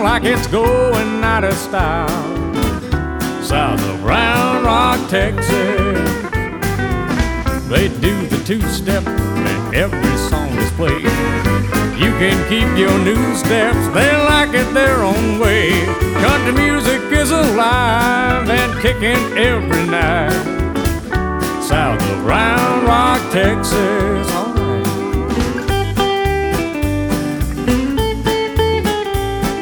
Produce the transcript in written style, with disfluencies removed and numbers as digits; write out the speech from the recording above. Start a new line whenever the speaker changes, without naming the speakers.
like it's going out of style. South of Round Rock, Texas, they do the two-step and every song is played. You can keep your new steps, they like it their own way. Country music is alive and kicking every night. South of Round Rock, Texas.